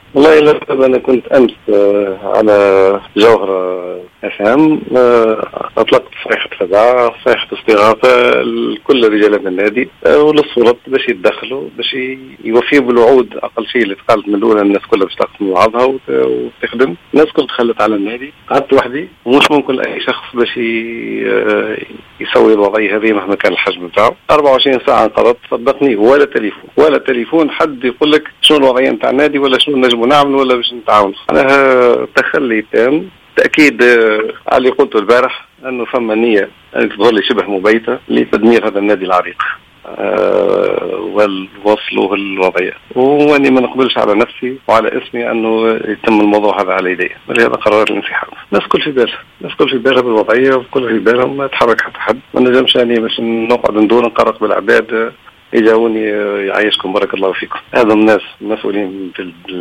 والله لا، أنا كنت أمس على جوهرة FM، أطلقت صيحة فزع، صيحة استغاثة لكل رجال النادي وللسلطات باش يتدخلوا، باش يوفيوا بالوعود. أقل شيء اللي تقالت من الأولى الناس كلها باش تقسم مع بعضها وتخدم. الناس كلها دخلت على النادي، قعدت وحدي ومش ممكن أي شخص باش يسوي الوضعية هذه مهما كان الحجم بتاعه. 24 ساعة انقضت، صدقني، ولا تليفون حد يقول لك شنو الوضعية نتاع النادي ولا شنو نجم نعمل ولا باش نتعاون. أنا تخلي تام تأكيد على اللي قلته البارح، أنه فما نية أن تظل شبه مبيتة لتدمير هذا النادي العريق والوصله الوضعية. واني ما نقبلش على نفسي وعلى اسمي انه يتم الموضوع هذا على يدي، بل هذا قرار الانسحاب. الناس كل في بالها بالوضعية، وكل في بالهم ما يتحرك حتى حد. ما نجمش يعني باش نقعد ندور نقرق بالعباد يجاوني يعيشكم بارك الله فيكم. هذا الناس مسؤولين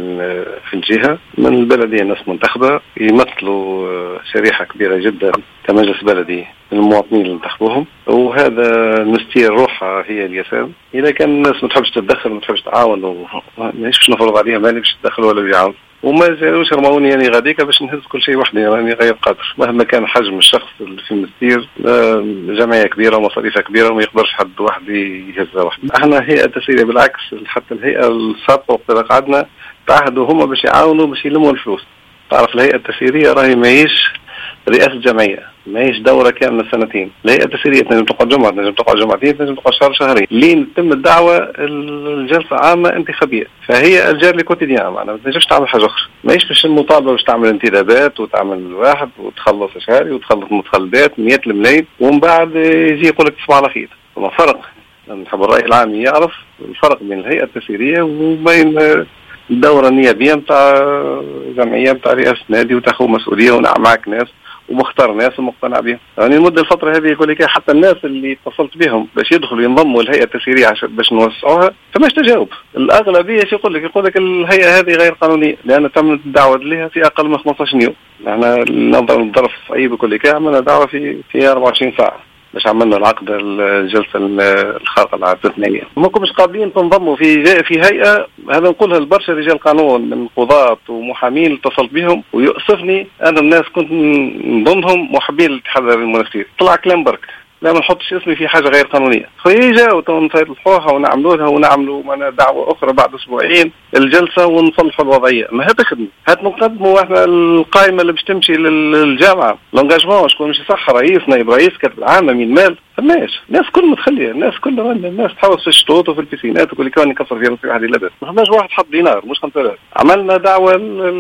في الجهة من البلدية، ناس منتخبة يمثلوا شريحة كبيرة جدا كمجلس بلدي من المواطنين اللي انتخبوهم، وهذا المستير روحها هي اليسام. إذا كان الناس ما تحبش تتدخل ما تحبش تعاون، مانيش نفرض عليها ماني باش تدخل ولا بيعاون، وما زالوش رموني يعني غاديكا باش نهز كل شيء وحدي، راني غير قادر مهما كان حجم الشخص اللي في المستير. جمعية كبيرة ومصاريفها كبيرة وما يقدرش حد واحد يهزها وحده. احنا هيئة تسيرية، بالعكس حتى الهيئة السابقة وقت اللي قعدنا تعهدوا هما باش يعاونوا باش يلموا الفلوس. تعرف الهيئة التسيرية راهي ماهيش رئاسة جمعية، ماهيش دورة كاملة سنتين. الهيئة التسيرية تنجم تقعد جمعة، تنجم تقعد جمعتين، تنجم تقعد شهر شهرين، لين تتم الدعوة الجلسة عامة انتخابية. فهي الجار لكوتيديان، معنا ما تنجمش تعمل حاجة أخرى. ماهيش باش المطالبة باش تعمل انتدابات وتعمل واحد وتخلص شهري وتخلص متخلدات 100 الملايين ومن بعد يجي يقول لك تصبح على خير. فما فرق، نحب الرأي العام يعرف الفرق بين الهيئة التسيرية وبين الدورة النيابية متاع جمعية متاع رئاسة نادي وتاخذ مسؤولية ونعم معك ناس ومختار ناس ومقتنع بهم. يعني المدة الفترة هذه يقول لك حتى الناس اللي اتصلت بهم باش يدخلوا ينضموا الهيئة التسيرية عشان باش نوسعوها فماش تجاوب. الأغلبية يقول لك الهيئة هذه غير قانونية لأن تم الدعوة لها في أقل من 15 يوم. احنا نظرا للظرف الصعيب يقول لك عملنا دعوة في 24 ساعة باش عملنا العقد الجلسة الخارقة العادة الثانية. ما كنتش قابلين تنضموا في هيئة. هذا نقولها لبرشا رجال قانون من قضاة ومحامين اتصلت بهم ويؤسفني أنا الناس كنت من ضمنهم محبين الاتحاد المنافسين. طلع كلام برك لا ما نحطش اسمي في حاجة غير قانونية. خيجة ونصلحوها ونعملوا معنا دعوة أخرى بعد أسبوعين الجلسة ونصلحوا الوضعية. ما هذا خدمة، هات نقدموا احنا القائمة اللي باش تمشي للجامعة لونجاجمون شكون مش صح، رئيس نائب رئيس كاتب العامة مين مال. فماش الناس كل متخلية، الناس تحوس في الشطوط وفي البيسينات وكل كان يكسر في راسي واحد لاباس. ما خدناش واحد حط دينار مش 5000. عملنا دعوة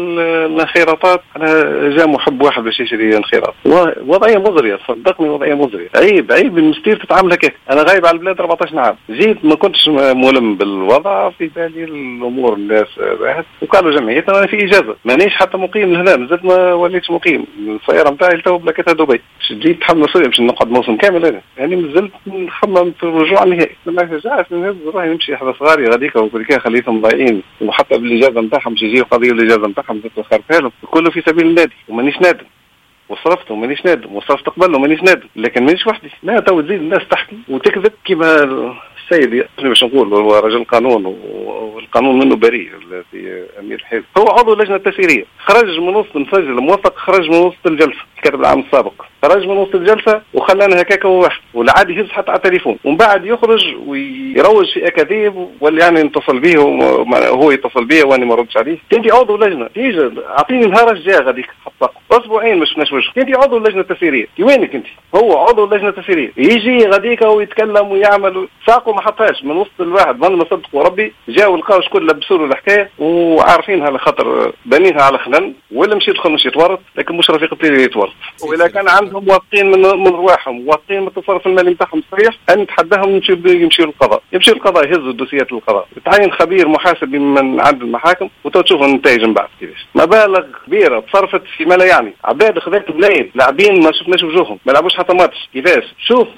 للخيراطات، أنا جاء محب واحد باش يشتري الخيراط. وضعية مزرية صدقني، وضعية مزرية. عيب المستير تتعامل هكاك. أنا غايب على البلاد 14 عام، جيت ما كنتش ملم بالوضع، في بالي الأمور الناس باهت وقالوا جمعيتنا أنا في إجازة مانيش حتى مقيم لهنا، مازلت ما وليتش مقيم. السيارة نتاعي تو بلاكتها دبي، جيت تحمل مسؤولية باش نقعد موسم كامل أنا. يعني مازلت نخمم في الرجوع النهائي. لما جاءت من هذا راهي نمشي على صغاري غاديك وكل كان خليتهم ضايعين، وحتى بالاجازه نتاعهم باش يجيو قضيه الاجازه نتاعهم خربتها لهم كله في سبيل النادي ومانيش نادم. وصرفت ومانيش نادم، وصرفت قبل ومانيش نادم، لكن مانيش وحدي. لا تو تزيد الناس تحكي وتكذب كما السيد باش نقول هو رجل قانون والقانون منه بريء الذي امير الحزب، هو عضو اللجنه التسييريه، خرج من وسط مسجل موثق، خرج من وسط الجلسه الكاتب العام السابق، خرج من وسط الجلسه وخلانا هكاك هو واحد، والعادي يهز حتى على التليفون ومن بعد يخرج ويروج في اكاذيب واللي يعني نتصل به وهو يتصل بي واني ما ردش عليه. انت عضو لجنه، تيجي اعطيني نهار جاء غاديك حط اسبوعين ما شفناش وجهك، انت عضو اللجنه التسييريه، وينك انت؟ هو عضو اللجنه التسييريه يجي غاديك ويتكلم ويعمل ساقه ما حطهاش من وسط الواحد ظن ما صدقوا ربي، جاوا لقاو شكون لبسوا له الحكايه وعارفينها على خاطر بنينها على خنن، ولا مشي يدخل مش يتورط، لكن مش رفيق الطير يتورط. واذا كان عندهم واثقين من رواحهم واثقين من التصرف المالي نتاعهم صحيح، ان نتحداهم يمشيوا للقضاء، يهزوا الدوسيات للقضاء، تعين خبير محاسب من عند المحاكم وتشوفوا النتائج من بعد كيفاش. مبالغ كبيره تصرفت فيما لا يعني، عباد خذات بلايد لاعبين ما شفناش وجوههم، ما لعبوش حتى ماتش كيفاش. شوف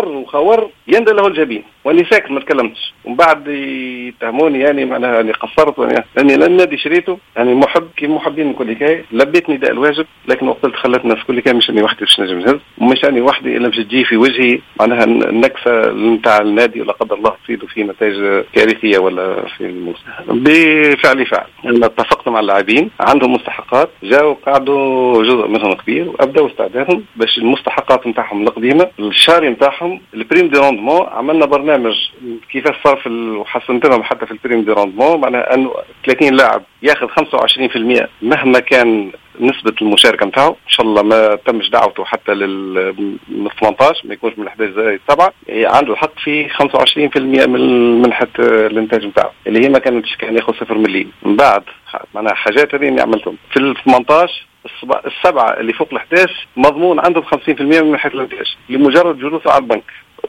خور يندى له الجبين واني ساكت ما تكلمتش، ومن بعد يتهموني يعني معناها اني قصرت لاني النادي شريته يعني محب كي محبين الكل كاي، لبيت نداء الواجب، لكن وقت خلت الناس كل كاي مش اني وحدي باش نجم نهز، ومش أنا وحدي إلا باش تجي في وجهي معناها النكسة نتاع النادي ولا قدر الله تصيدوا فيه نتائج كارثية ولا في الموسم. بفعل أنا اتفقت مع اللاعبين عندهم مستحقات، جاوا قعدوا جزء منهم كبير وأبدأوا استعدادهم باش المستحقات نتاعهم القديمة الشهري نتاعهم البريم دي روندمون. عملنا برنامج كيفاش صرف وحسنت لهم حتى في البريم دي روندمون، معناها أنه 30 لاعب ياخذ 25% مهما كان نسبة المشاركة نتاعو، إن شاء الله ما تمش دعوته حتى من 18 ما يكونش من 11 زائد 7، عنده الحق في 25% من منحة الإنتاج نتاعو اللي هي ما كانتش، كان ياخذ 0 مليم. من بعد معناها حاجات هذه عملتهم في ال 18 السبعة اللي فوق ال 11 مضمون عندهم 50% من منحة الإنتاج لمجرد جلوسه على البنك.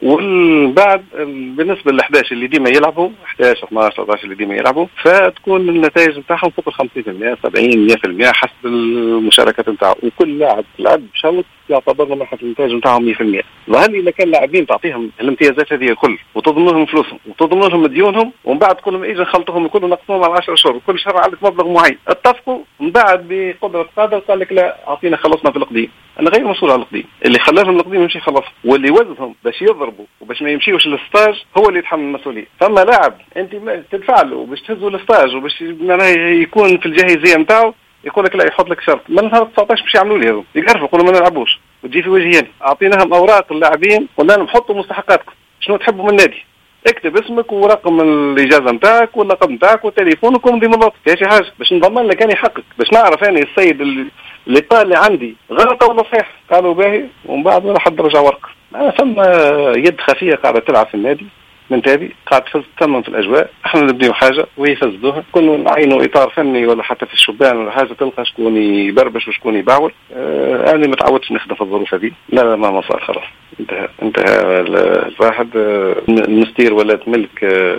والبعد بالنسبه ل 11 اللي ديما يلعبوا 11 12 13 اللي ديما يلعبوا فتكون النتائج نتاعهم فوق ال 50% 70 100% حسب المشاركات نتاعهم، وكل لاعب لعب شوط يعتبر له منحة الانتاج نتاعهم 100%. وهل اذا كان لاعبين تعطيهم الامتيازات هذه الكل وتضمن لهم فلوسهم وتضمن لهم ديونهم ومن بعد كلهم اجى نخلطوهم الكل ونقسموهم على 10 شهور وكل شهر عندك مبلغ معين، اتفقوا من بعد بقدره قادر قال لك لا اعطينا خلصنا في القديم. انا غير مسؤول عن القديم، اللي خلاهم القديم يمشي خلصهم، واللي وزهم باش يضربوا وباش ما يمشيوش للستاج هو اللي يتحمل المسؤوليه. فما لاعب انت تدفع له باش تهزوا للستاج وباش يكون في الجاهزيه نتاعو يقول لك لا يحط لك شرط من نهار 19 باش يعملوا لي هذو يقرفوا يقولوا ما نلعبوش وتجي في وجهي اعطيناهم اوراق اللاعبين قلنا لهم حطوا مستحقاتكم شنو تحبوا من النادي، اكتب اسمك ورقم الاجازه نتاعك واللقب نتاعك وتليفونك ومضي من لطف كاش حاجه باش نضمن لك اني حقك باش نعرف اني السيد اللي قال لي عندي غلط ولا صحيح. قالوا باهي ومن بعد ولا حد رجع ورقه. ثم يد خفيه قاعده تلعب في النادي من تابي قاعد تتمم في الاجواء، احنا نبنيو حاجه ويفسدوها، كنا نعينوا اطار فني ولا حتى في الشبان ولا حاجه تلقى شكون يبربش وشكون يبعول. انا ما تعودتش نخدم في الظروف هذه، لا ما صار خلاص انتهى الواحد. المستير ولات ملك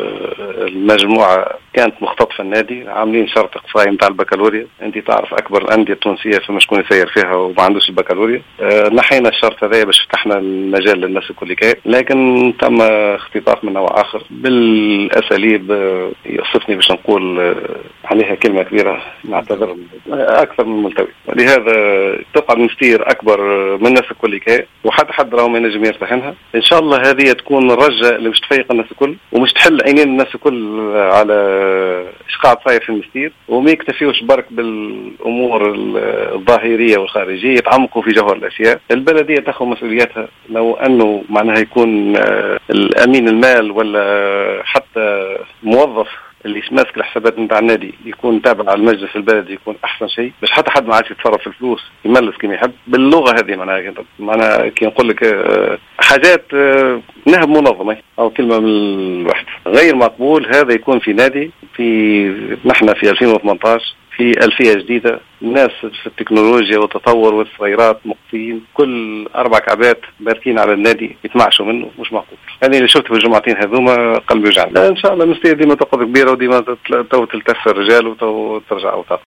المجموعه كانت مختطفه النادي، عاملين شرط اقصائي نتاع البكالوريا، انت تعرف اكبر الانديه التونسيه فما شكون يسير فيها وما عندوش البكالوريا. نحينا الشرط هذا باش فتحنا المجال للناس الكل كاين، لكن تم اختطاف من نوع اخر بالاساليب يصفني باش نقول عليها كلمه كبيره نعتذر اكثر من ملتوي. ولهذا تبقى المستير اكبر من الناس الكل كاين وحتى حد راهو ما ينجم يرتاحنها. ان شاء الله هذه تكون الرجه اللي مش تفيق الناس الكل ومش تحل عينين الناس الكل على ايش قاعد صاير في المستير، وما يكتفيوش برك بالامور الظاهريه والخارجيه، يتعمقوا في جوهر الاشياء. البلديه تاخذ مسؤولياتها، لو انه معناها يكون الامين المال ولا حتى موظف اللي ماسك الحسابات نتاع النادي يكون تابع على المجلس البلدي يكون احسن شيء باش حتى حد ما عادش يتصرف في الفلوس يملس كما يحب باللغه هذه. معناها كي نقول لك حاجات نهب منظمه او كلمه من الواحد غير مقبول هذا يكون في نادي. نحن في 2018 في ألفية جديدة، الناس في التكنولوجيا والتطور والصغيرات مقطين، كل 4 كعبات باركين على النادي يتمعشوا منه، مش معقول. يعني اللي شفت في الجمعتين هذوما قلبي يوجعني. ان شاء الله المستوى ديما تقعد كبيرة وديما تلتف الرجال وترجع اوطاق.